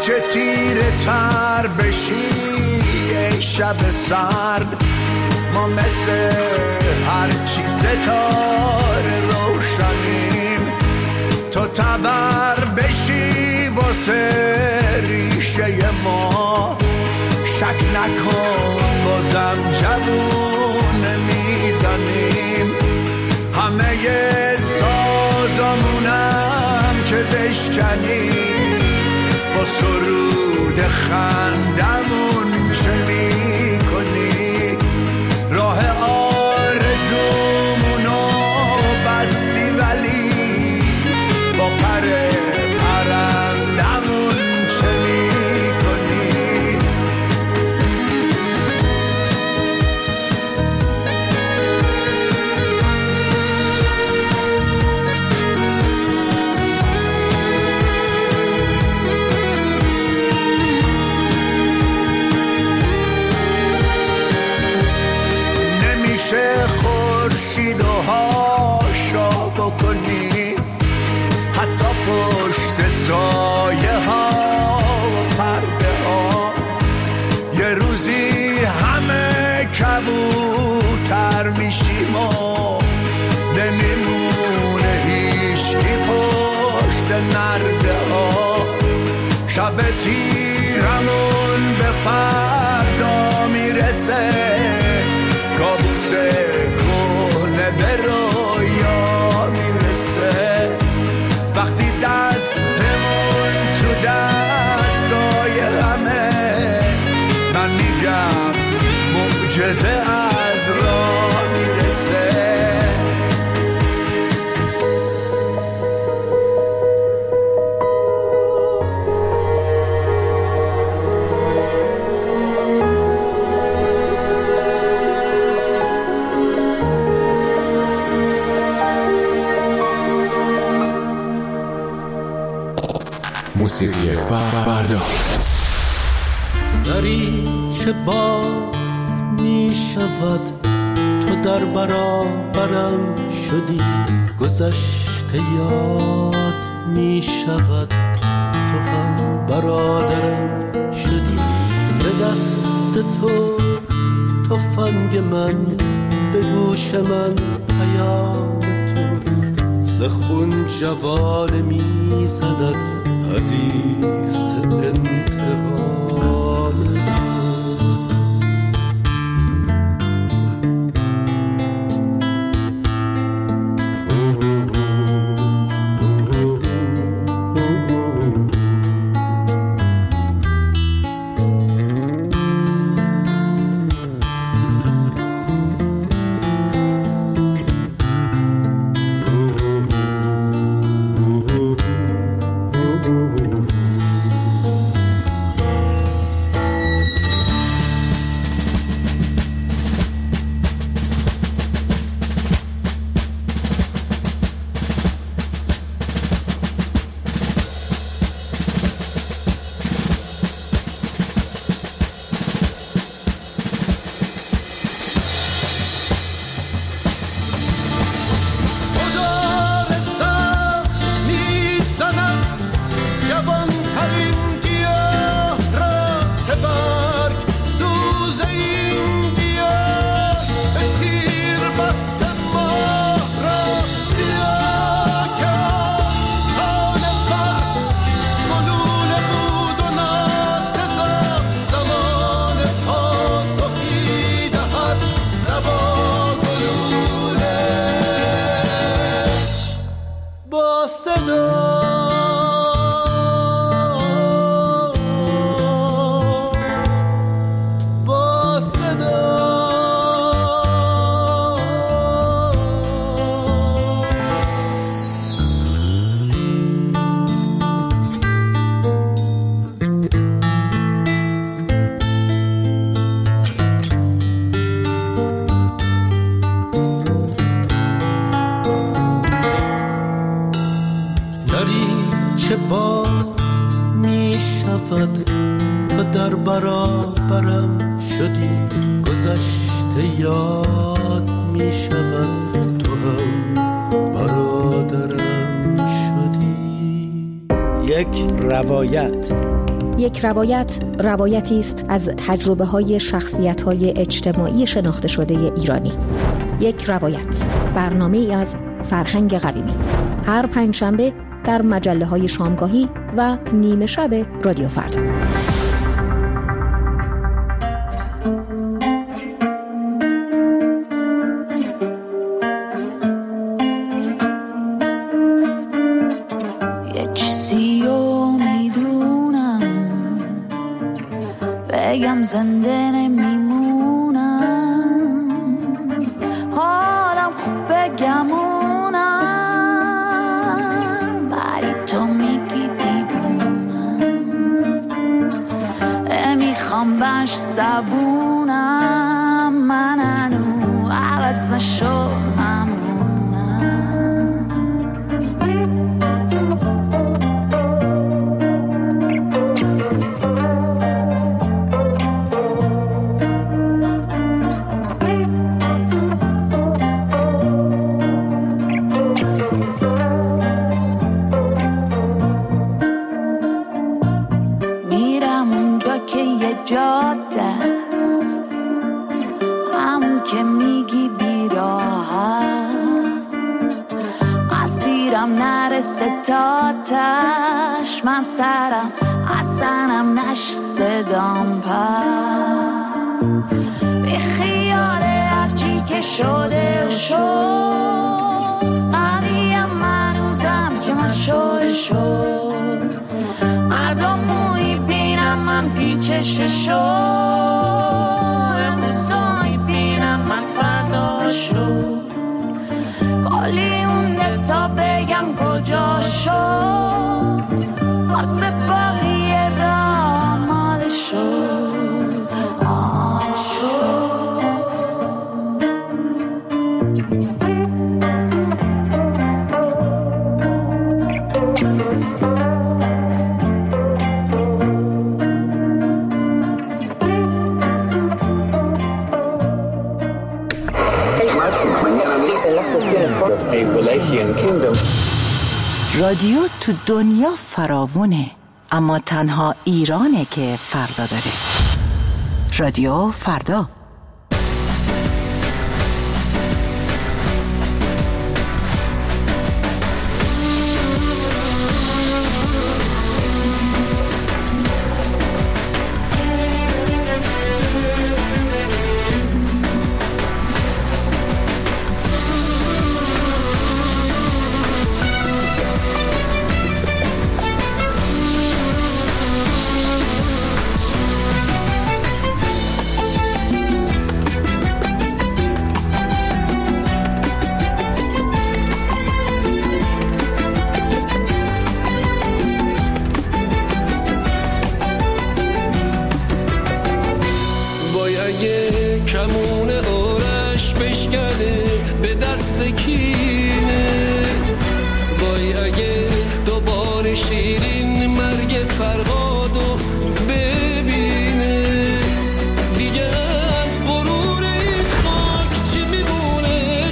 هرچه تیره تر بشی ای شب سرد، ما مثل هرچی ستاره روشنیم. تو تبر بشی واسه ریشه ما، شک نکن بازم جوون میزنیم. همه سازمونم که بشکنیم، با سرود خندمون چه میکنی؟ راه آرزومونو بستی ولی با پر پرندمون چه میکنی؟ نمیشه خورشید و هاشا بکنی، حتی پشت سایه ها و پرده ها. یه روزی همه کبوتر میشیم و نمیمونه هیچکی پشت نرده ها. شب تیرمون به فردا میرسه، کابوس کهنه به رویا میرسه. وقتی دستمون تو دستای همه، من میگم معجزه از راه میرسه. موسیقی فردا. دری که باز می شود، تو در برابرم شدی. گذشته یاد می شود، تو هم برادرم شدی. به دست تو تفنگ من، به گوش من پیام تو. ز خون جوانه می زند حدیث انتقام شود تو در برابرم شدی، گذشته یاد می شود تو هم برادرم شدی. یک روایت یک روایت روایتی است از تجربه‌های شخصیت‌های اجتماعی شناخته شده ایرانی. یک روایت، برنامه‌ای از فرهنگ قویمی. هر پنجشنبه در مجله‌های شامگاهی و نیمه شب رادیو فردا. بگم زنده نمیمونم، حالم خوب بگمونم، ولی تو میگی دیوونم، میخوام باش صبونم، من هنو عوض نشو ستاتش، من سرم اصنم نش صدام پر، بی خیال هرچی که شده و شد، قویم منوزم که من شد مردم موی بینم من پیچش شد، امروزایی بینم من فردا شد، کلی مونده تا بگم کجا شد، واسه باقیه را آماده شد، آماده شد. رادیو تو دنیا فراوونه، اما تنها ایرانه که فردا داره. رادیو فردا. کمون آرش بشکنه به دست کینه، وای اگه دوباره شیرین مرگ فرهادو ببینه، دیگه از غرور این خاک چی میمونه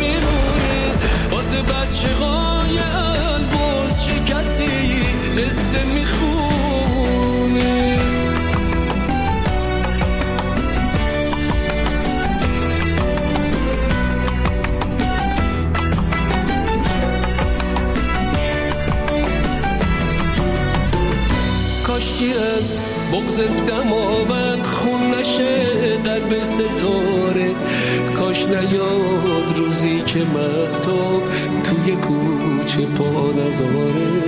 واسه بچه های البرز چه کسی قصه میخونه. کاشکی از بغض دماوند خون نشه قلب ستاره، کاش نیاد روزی که مهتاب توی کوچه پا نذاره،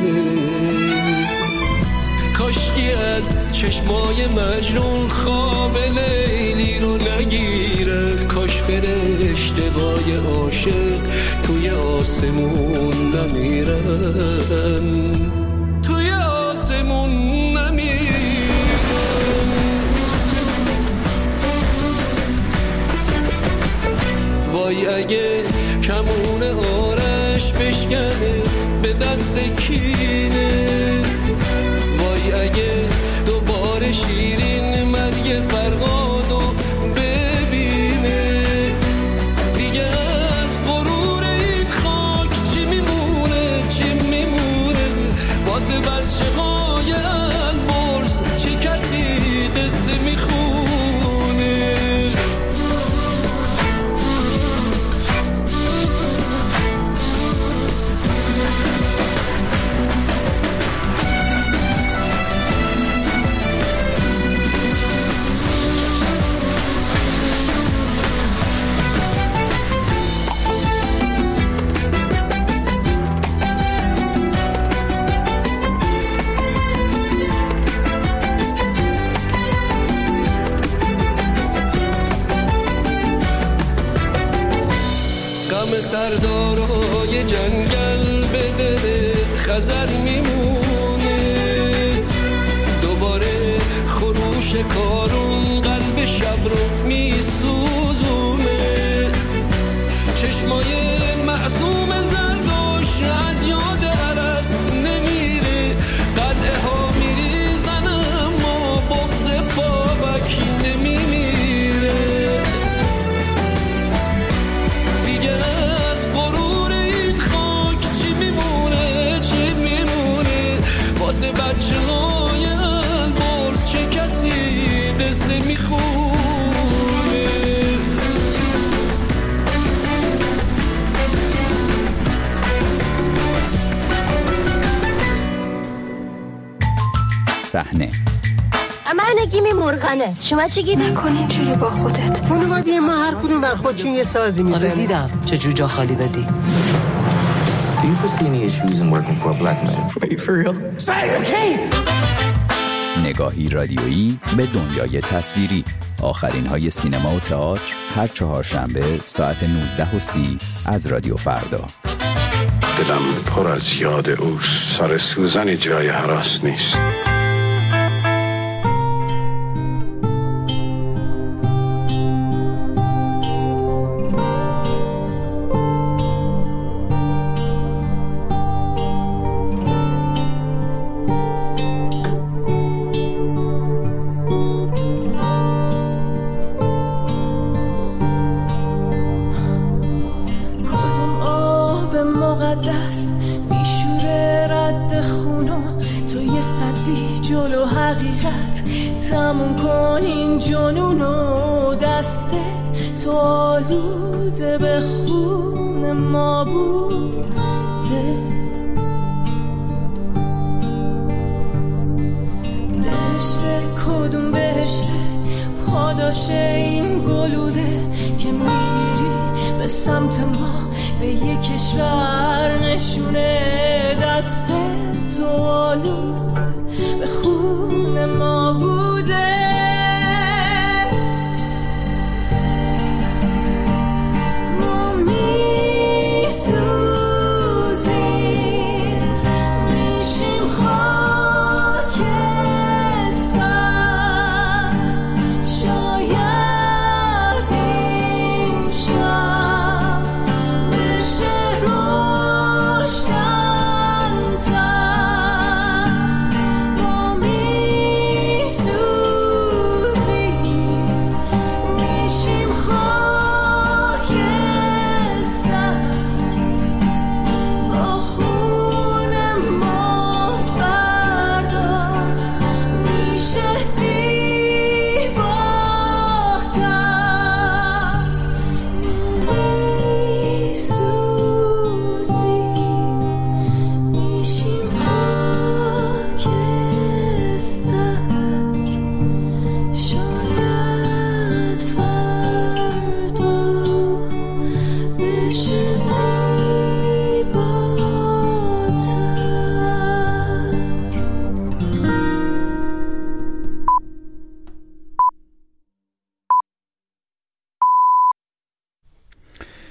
کاشکی از چشمای مجنون خواب لیلی رو نگیره، کاش فرشته‌های عاشق توی آسمون نمیرن، توی آسمون نمیرن. وای اگه کمون آرش بشکنه به دست کینه، وای اگه دوباره شیرین مرگ فرهادو ببینه، دیگه از غرور این خاک چی میمونه واسه بچه های البرز غم سردارای جنگل به دل خزر میمونه، دوباره خروش کارون قلب شب رو میسوزونه، چشمای معصوم زردوش از یاد عرس نمیره، قلعه ها میریزن اما بغض بابک نمیمیره، دیگه از غرور این خاک چی میمونه، چی میمونه واسه بچه های البرز، چه کسی قصه میخونه. صحنه من نگیمی مرغنه، شما چی گید؟ نکن اینجوری با خودت. خانواده ما هر کدوم بر خودشون یه سازی میزنه. آره دیدم چه جو جا خالی دادی. Do you foresee any issues in working for a black man? Are you for real? نگاهی رادیویی به دنیای تصویری. آخرین های سینما و تئاتر هر چهارشنبه ساعت 19:30 از رادیو فردا. دلم پر از یاد اوست، سر سوزن جای هراس نیست. تموم کن این جنونو، دست تو آلوده به خون ما بوده، بهشته کدوم بهشته پاداش این گلوله که میری به سمت ما به یک کشور نشونه، دست تو آلوده به خون ما بوده.